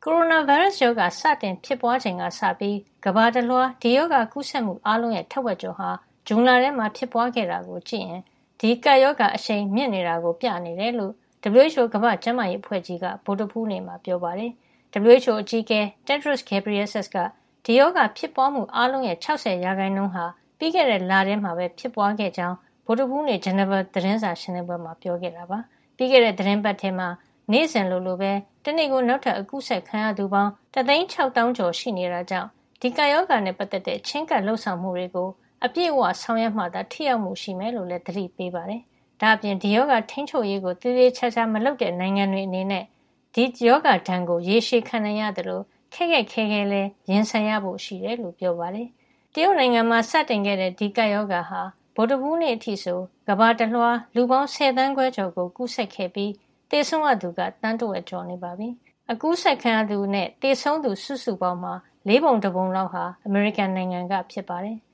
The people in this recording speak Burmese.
ကိုရိုနာဗိုင်းရပ်စ်ရောဂါစတင်ဖြစ်ပွားချိန်ကစပြီးကမ္ဘာတလွှားဒီရောဂါကူးစက်မှုအားလုံးရဲ့ထက်ဝက်ကျော်ဟာဇွန်လထဲမှာဖြစ်ပွားခဲ့တာကိုကြည့်ရင်ဒီကပ်ရောဂါအရှိန်မြင့်နေတာကိုပြနေတယ်လို့ WHO ကမ္ဘာ့ကျန်းမာရေးအဖွဲ့ကြီးကဗုဒ္ဓဟူးနေ့မှာပြောပါတယ်။ WHO အကြီးအကဲ Tedros Adhanom Ghebreyesus ကဒီရောဂါဖြစ်ပွားမှုအားလုံးရဲ့ 60% ဟာပြီးခဲ့တဲ့လထဲမှာပဲဖြစ်ပွားခဲ့ကြောင်းဗုဒ္ဓဟူးနေ့ Geneva သတင်းစာရှင်းလင်းပွဲမှာပြောခဲ့တာပါ။ပြီးခဲ့တဲ့သတင်းပတ်ထဲမှာနေ့စဉ်လိုပဲတနေ့ကိုနောက်ထပ်အကူးစက်ခံရသူပေါင်း 1,600,000 ကျော်ရှိနေတာကြောင့်ဒီကပ်ရောဂါနဲ့ပတ်သက်တဲ့ချင်းကပ်လှုပ်ဆောင်မှုတွေကိုအပြည့်အဝဆောင်ရွက်မှသာထိရောက်မှုရှိမယ်လို့လည်းသတိပေးပါတယ်။ဒါ့အပြင်ဒီရောဂါထိန်းချုပ်ရေးကိုသေသေးချာချာမလုပ်တဲ့နိုင်ငံတွေအနေနဲ့ဒီရောဂါဒဏ်ကိုရေရှည်ခံနိုင်ရတယ်လို့ခက်ခက်ခဲခဲလည်းရင်ဆိုင်ရဖို့ရှိတယ်လို့ပြောပါတယ်။တရုတ်နိုင်ငံမှာစတင်ခဲ့တဲ့ဒီကပ်ရောဂါဟာဗုဒ္ဓဟူးနေ့အထိဆိုကမ္ဘာတလွှားလူပေါင်း10 သန်းခွဲကျော်ကိုကူးစက်ခဲ့ပြီးသေဆုံးရသူကတန်းတဝက်ကျော်နေပါပြီ။အကူးစက်ခံရသူနဲ့သေဆုံးသူစုစုပေါင်းမှာ4 ပုံ 1 ပုံလောက်ဟာအမေရိကန်နိုင်ငံကဖြစ်ပါတယ်။